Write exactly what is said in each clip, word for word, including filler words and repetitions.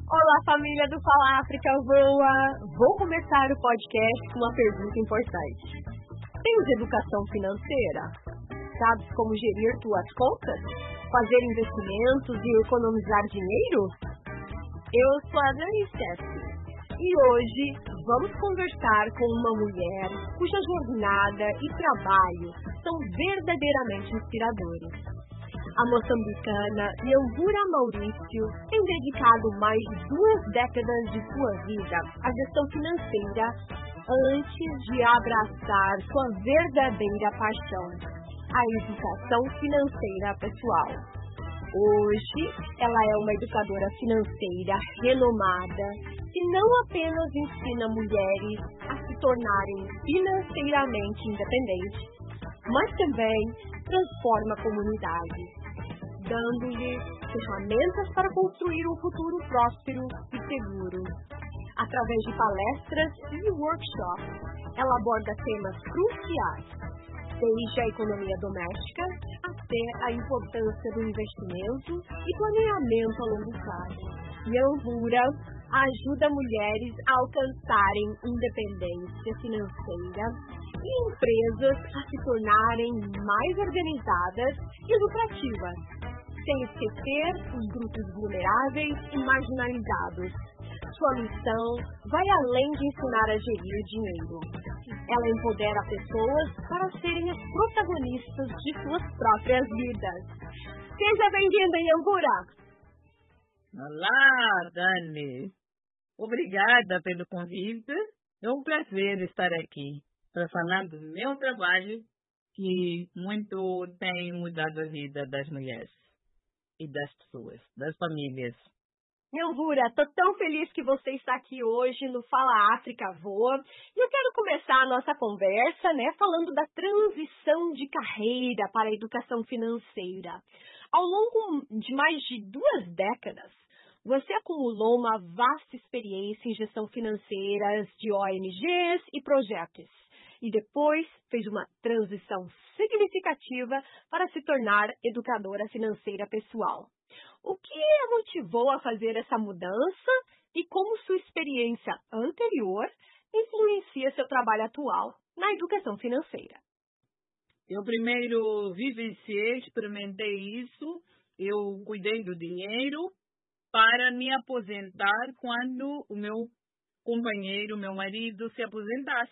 Olá, família do Fala África Voa! Vou começar o podcast com uma pergunta importante. Tens educação financeira? Sabes como gerir tuas contas? Fazer investimentos e economizar dinheiro? Eu sou a Dani Steffi e hoje vamos conversar com uma mulher cuja jornada e trabalho são verdadeiramente inspiradores. A moçambicana Nyambura Maurício tem dedicado mais de duas décadas de sua vida à gestão financeira antes de abraçar sua verdadeira paixão, a educação financeira pessoal. Hoje, ela é uma educadora financeira renomada que não apenas ensina mulheres a se tornarem financeiramente independentes, mas também transforma comunidades, dando-lhe ferramentas para construir um futuro próspero e seguro. Através de palestras e workshops, ela aborda temas cruciais, desde a economia doméstica até a importância do investimento e planeamento a longo prazo. Nyambura ajuda mulheres a alcançarem independência financeira e empresas a se tornarem mais organizadas e lucrativas, sem esquecer os grupos vulneráveis e marginalizados. Sua missão vai além de ensinar a gerir dinheiro. Ela empodera pessoas para serem as protagonistas de suas próprias vidas. Seja bem-vinda, Nyambura! Olá, Dani! Obrigada pelo convite. É um prazer estar aqui para falar do meu trabalho, que muito tem mudado a vida das mulheres e das pessoas, das famílias. Nyambura, estou tão feliz que você está aqui hoje no Fala África Voa. E eu quero começar a nossa conversa, né, falando da transição de carreira para a educação financeira. Ao longo de mais de duas décadas, você acumulou uma vasta experiência em gestão financeira de O N Gs e projetos. E depois fez uma transição significativa para se tornar educadora financeira pessoal. O que a motivou a fazer essa mudança e como sua experiência anterior influencia seu trabalho atual na educação financeira? Eu primeiro vivenciei, experimentei isso, eu cuidei do dinheiro para me aposentar quando o meu companheiro, meu marido, se aposentasse.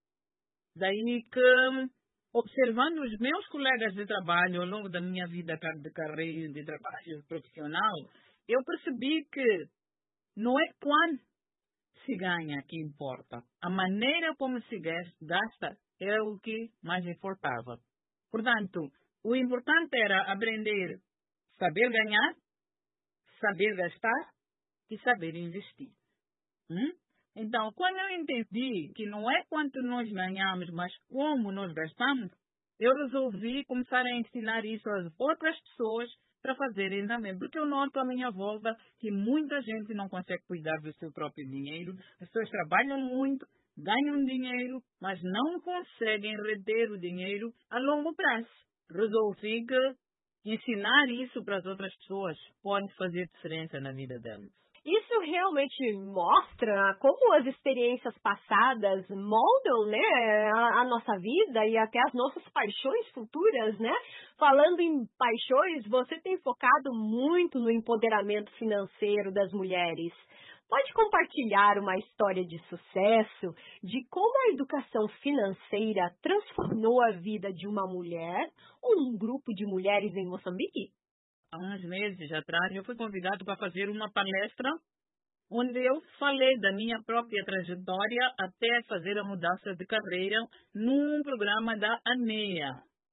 Daí que, observando os meus colegas de trabalho ao longo da minha vida de carreira de trabalho profissional, eu percebi que não é quanto se ganha que importa. A maneira como se gasta é o que mais importava. Portanto, o importante era aprender, saber ganhar, saber gastar e saber investir. Hum? Então, quando eu entendi que não é quanto nós ganhamos, mas como nós gastamos, eu resolvi começar a ensinar isso às outras pessoas para fazerem também. Porque eu noto à minha volta que muita gente não consegue cuidar do seu próprio dinheiro. As pessoas trabalham muito, ganham dinheiro, mas não conseguem reter o dinheiro a longo prazo. Resolvi que ensinar isso para as outras pessoas pode fazer diferença na vida delas. Isso realmente mostra como as experiências passadas moldam, né, a, a nossa vida e até as nossas paixões futuras, né? Falando em paixões, você tem focado muito no empoderamento financeiro das mulheres. Pode compartilhar uma história de sucesso de como a educação financeira transformou a vida de uma mulher ou um grupo de mulheres em Moçambique? Há uns meses atrás, eu fui convidado para fazer uma palestra onde eu falei da minha própria trajetória até fazer a mudança de carreira num programa da ANEA.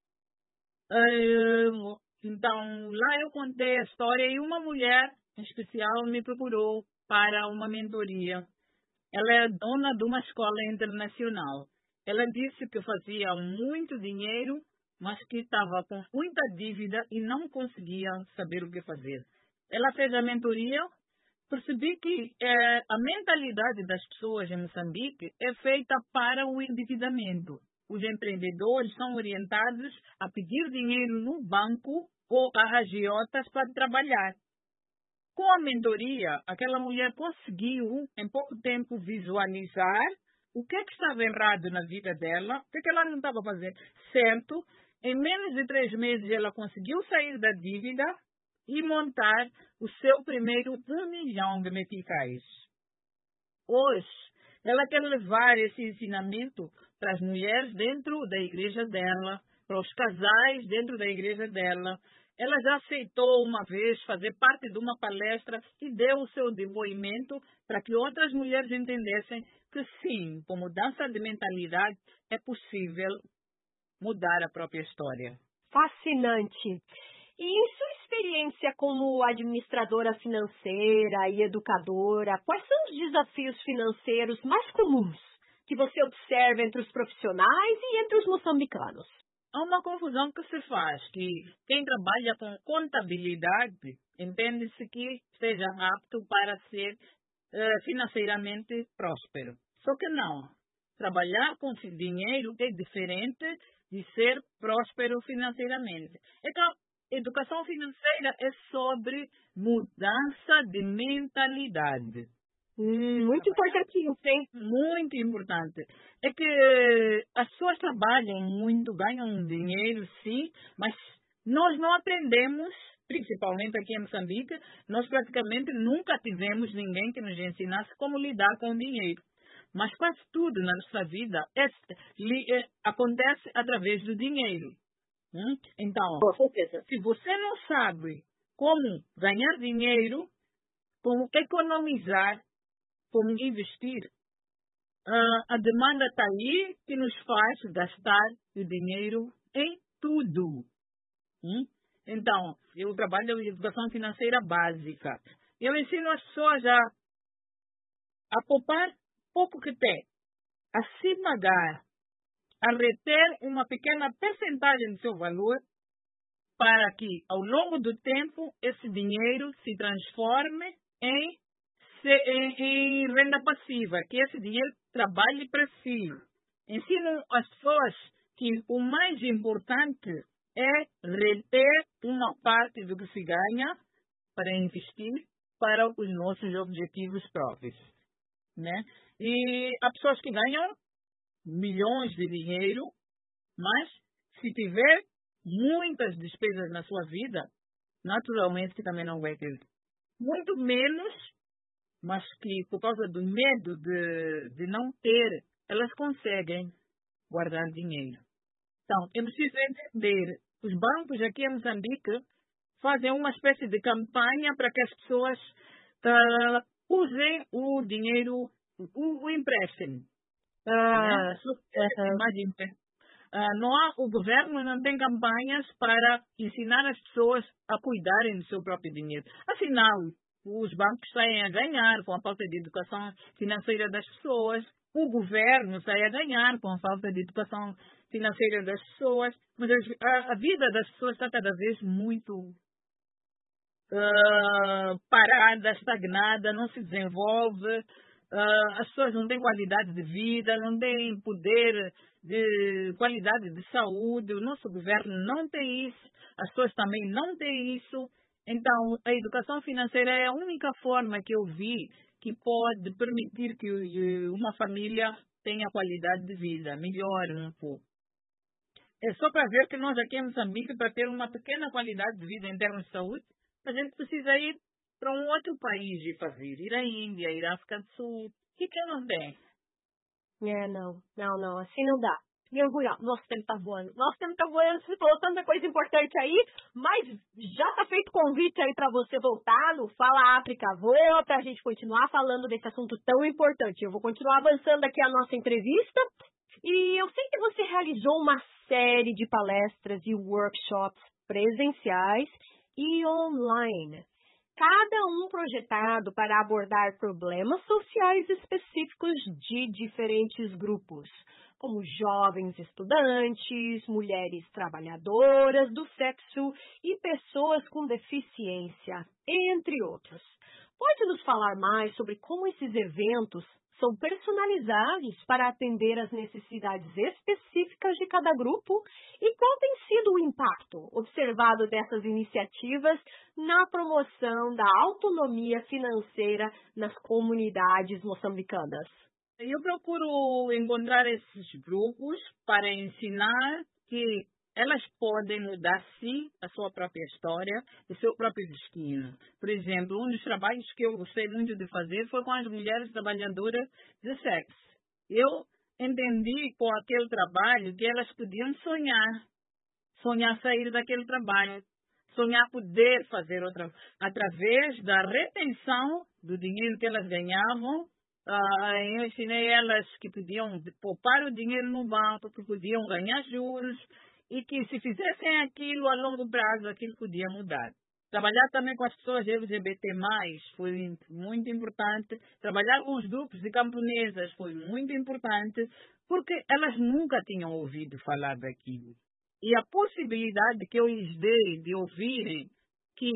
Então, lá eu contei a história e uma mulher em especial me procurou para uma mentoria. Ela é dona de uma escola internacional. Ela disse que fazia muito dinheiro, mas que estava com muita dívida e não conseguia saber o que fazer. Ela fez a mentoria, percebi que eh, a mentalidade das pessoas em Moçambique é feita para o endividamento. Os empreendedores são orientados a pedir dinheiro no banco ou a agiotas para trabalhar. Com a mentoria, aquela mulher conseguiu, em pouco tempo, visualizar o que, é que estava errado na vida dela, o que, é que ela não estava fazendo certo. Em menos de três meses, ela conseguiu sair da dívida e montar o seu primeiro um milhão de meticais. Hoje, ela quer levar esse ensinamento para as mulheres dentro da igreja dela, para os casais dentro da igreja dela. Ela já aceitou uma vez fazer parte de uma palestra e deu o seu depoimento para que outras mulheres entendessem que sim, com mudança de mentalidade é possível mudar a própria história. Fascinante. E em sua experiência como administradora financeira e educadora, quais são os desafios financeiros mais comuns que você observa entre os profissionais e entre os moçambicanos? Há uma confusão que se faz, que quem trabalha com contabilidade entende-se que seja apto para ser uh, financeiramente próspero. Só que não. Trabalhar com dinheiro é diferente de ser próspero financeiramente. Então, educação financeira é sobre mudança de mentalidade. Hum, muito importante isso, hein? Muito importante. É que as pessoas trabalham muito, ganham dinheiro, sim, mas nós não aprendemos, principalmente aqui em Moçambique, nós praticamente nunca tivemos ninguém que nos ensinasse como lidar com o dinheiro. Mas quase tudo na nossa vida é, é, acontece através do dinheiro. Hum? Então, se você não sabe como ganhar dinheiro, como economizar, como investir, uh, a demanda está aí que nos faz gastar o dinheiro em tudo. Hum? Então, eu trabalho em educação financeira básica. Eu ensino as pessoas a, a poupar pouco que tem, a se pagar, a reter uma pequena percentagem do seu valor para que, ao longo do tempo, esse dinheiro se transforme em em renda passiva, que esse dinheiro trabalhe para si. Ensino as pessoas que o mais importante é reter uma parte do que se ganha para investir para os nossos objetivos próprios. Né? E há pessoas que ganham milhões de dinheiro, mas se tiver muitas despesas na sua vida, naturalmente que também não vai ter. Muito menos, mas que por causa do medo de, de não ter, elas conseguem guardar dinheiro. Então, é preciso entender, os bancos aqui em Moçambique fazem uma espécie de campanha para que as pessoas uh, usem o dinheiro, o, o empréstimo. Ah, Né? uh-huh. uh, não há, o governo não tem campanhas para ensinar as pessoas a cuidarem do seu próprio dinheiro. Afinal, os bancos saem a ganhar com a falta de educação financeira das pessoas. O governo sai a ganhar com a falta de educação financeira das pessoas. Mas a, a vida das pessoas está cada vez muito uh, parada, estagnada, não se desenvolve. Uh, as pessoas não têm qualidade de vida, não têm poder de qualidade de saúde. O nosso governo não tem isso. As pessoas também não têm isso. Então, a educação financeira é a única forma que eu vi que pode permitir que uma família tenha qualidade de vida, melhore um pouco. É só para ver que nós aqui em Moçambique, para ter uma pequena qualidade de vida em termos de saúde, a gente precisa ir para um outro país e fazer. Ir à Índia, ir à África do Sul. O que que não tem? É, não. Não, não. Assim não dá. Nosso tempo tá voando. Nosso tempo tá voando. Você falou tanta coisa importante aí, mas já tá feito convite aí para você voltar no Fala África Voa, pra gente continuar falando desse assunto tão importante. Eu vou continuar avançando aqui a nossa entrevista. E eu sei que você realizou uma série de palestras e workshops presenciais e online. Cada um projetado para abordar problemas sociais específicos de diferentes grupos, como jovens estudantes, mulheres trabalhadoras do sexo e pessoas com deficiência, entre outros. Pode nos falar mais sobre como esses eventos são personalizados para atender às necessidades específicas de cada grupo e qual tem sido o impacto observado dessas iniciativas na promoção da autonomia financeira nas comunidades moçambicanas? Eu procuro encontrar esses grupos para ensinar que elas podem mudar, sim, a sua própria história, o seu próprio destino. Por exemplo, um dos trabalhos que eu gostei muito de fazer foi com as mulheres trabalhadoras de sexo. Eu entendi com aquele trabalho que elas podiam sonhar, sonhar sair daquele trabalho, sonhar poder fazer outra, através da retenção do dinheiro que elas ganhavam. Uh, eu ensinei elas que podiam poupar o dinheiro no banco, que podiam ganhar juros, e que se fizessem aquilo a longo prazo, aquilo podia mudar. Trabalhar também com as pessoas L G B T mais, foi muito importante. Trabalhar com os grupos de camponesas foi muito importante, porque elas nunca tinham ouvido falar daquilo. E a possibilidade que eu lhes dei de ouvirem que,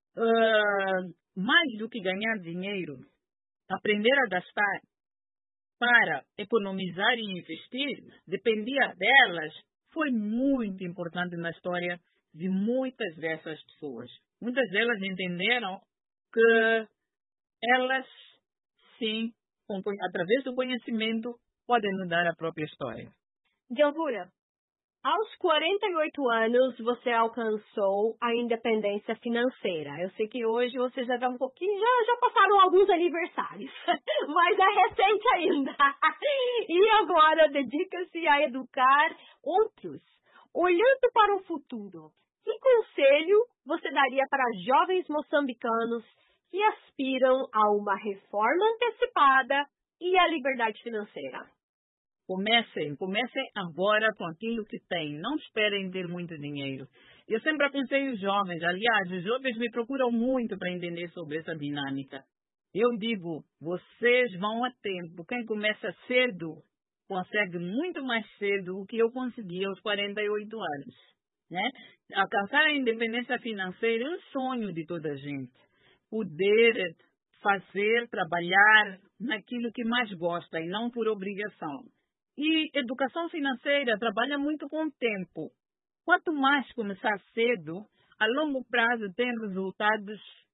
uh, mais do que ganhar dinheiro, aprender a gastar para economizar e investir, dependia delas, foi muito importante na história de muitas dessas pessoas. Muitas delas entenderam que elas, sim, através do conhecimento, podem mudar a própria história. Delvura, aos quarenta e oito anos, você alcançou a independência financeira. Eu sei que hoje você já está um pouquinho, já, já passaram alguns aniversários, mas é recente ainda. E agora dedica-se a educar outros. Olhando para o futuro, que conselho você daria para jovens moçambicanos que aspiram a uma reforma antecipada e à liberdade financeira? Comecem, comecem agora com aquilo que têm. Não esperem ter muito dinheiro. Eu sempre aconselho os jovens. Aliás, os jovens me procuram muito para entender sobre essa dinâmica. Eu digo, vocês vão a tempo. Quem começa cedo, consegue muito mais cedo do que eu consegui aos quarenta e oito anos. Né? Alcançar a independência financeira é um sonho de toda a gente. Poder fazer, trabalhar naquilo que mais gosta e não por obrigação. E educação financeira trabalha muito com o tempo. Quanto mais começar cedo, a longo prazo tem resultados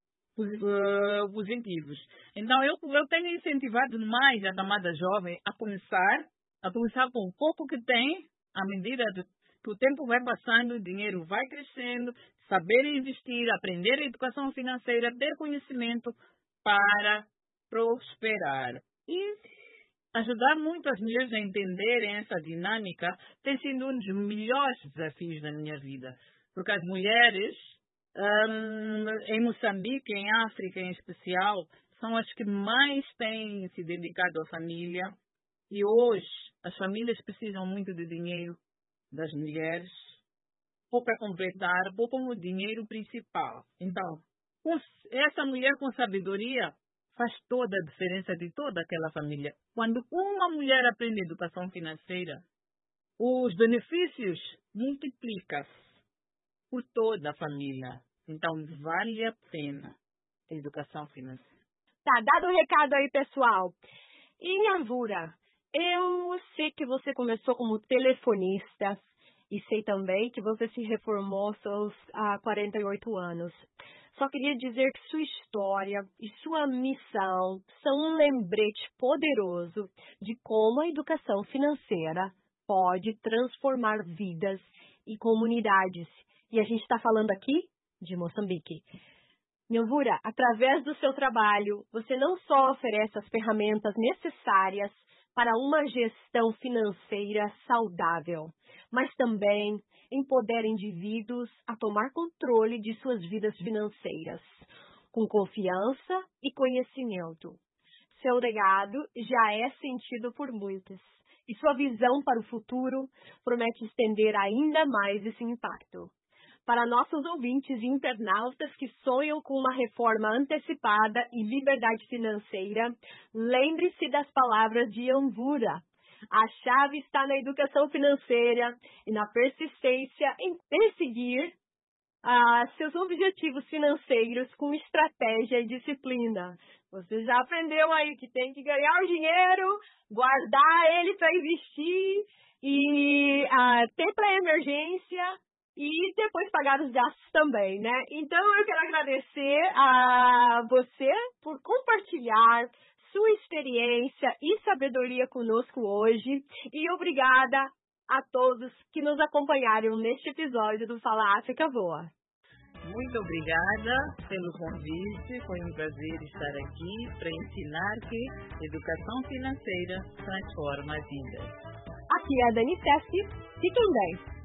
uh, positivos. Então, eu, eu tenho incentivado mais a camada jovem a começar, a começar com o pouco que tem, à medida do, que o tempo vai passando, o dinheiro vai crescendo, saber investir, aprender a educação financeira, ter conhecimento para prosperar. E ajudar muito as mulheres a entenderem essa dinâmica tem sido um dos melhores desafios da minha vida. Porque as mulheres, um, em Moçambique, em África em especial, são as que mais têm se dedicado à família. E hoje, as famílias precisam muito de dinheiro das mulheres, ou para completar, ou como dinheiro principal. Então, essa mulher com sabedoria faz toda a diferença de toda aquela família. Quando uma mulher aprende educação financeira, os benefícios multiplicam-se por toda a família. Então, vale a pena a educação financeira. Tá, dado o recado aí, pessoal. E Nhavura, eu sei que você começou como telefonista e sei também que você se reformou aos seus ah, quarenta e oito anos. Só queria dizer que sua história e sua missão são um lembrete poderoso de como a educação financeira pode transformar vidas e comunidades. E a gente está falando aqui de Moçambique. Nhavura, através do seu trabalho, você não só oferece as ferramentas necessárias para uma gestão financeira saudável, mas também empodera indivíduos a tomar controle de suas vidas financeiras, com confiança e conhecimento. Seu legado já é sentido por muitos, e sua visão para o futuro promete estender ainda mais esse impacto. Para nossos ouvintes e internautas que sonham com uma reforma antecipada e liberdade financeira, lembre-se das palavras de Nhavura. A chave está na educação financeira e na persistência em perseguir ah, seus objetivos financeiros com estratégia e disciplina. Você já aprendeu aí que tem que ganhar o dinheiro, guardar ele para investir e ah, ter para emergência e depois pagar os gastos também, né? Então eu quero agradecer a você por compartilhar sua experiência e sabedoria conosco hoje e obrigada a todos que nos acompanharam neste episódio do Fala África Voa. Muito obrigada pelo convite, foi um prazer estar aqui para ensinar que educação financeira transforma vidas. Aqui é a Dani Sessi, fiquem bem!